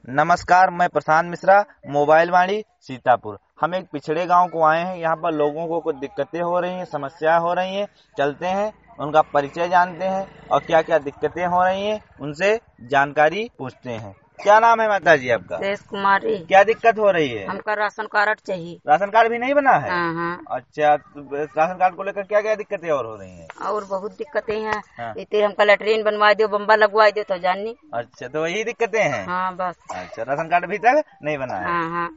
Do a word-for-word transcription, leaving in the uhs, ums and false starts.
नमस्कार, मैं प्रशांत मिश्रा, मोबाइल वाणी सीतापुर। हम एक पिछड़े गांव को आए हैं। यहाँ पर लोगों को कुछ दिक्कतें हो रही हैं, समस्याएं हो रही हैं। चलते हैं, उनका परिचय जानते हैं और क्या क्या दिक्कतें हो रही हैं उनसे जानकारी पूछते हैं। क्या नाम है माता जी आपका? शेष कुमारी। क्या दिक्कत हो रही है? हमका राशन कार्ड चाहिए। राशन कार्ड भी नहीं बना है? हाँ हाँ। अच्छा, तो राशन कार्ड को लेकर क्या क्या दिक्कतें और हो रही हैं? और बहुत दिक्कतें हैं। हाँ। इतने हमका लेटरिन बनवा दो, बम्बा लगवा दो तो जाननी। अच्छा, तो वही दिक्कतें हैं। हाँ बस। अच्छा, राशन कार्ड अभी तक नहीं बना है? हाँ हाँ।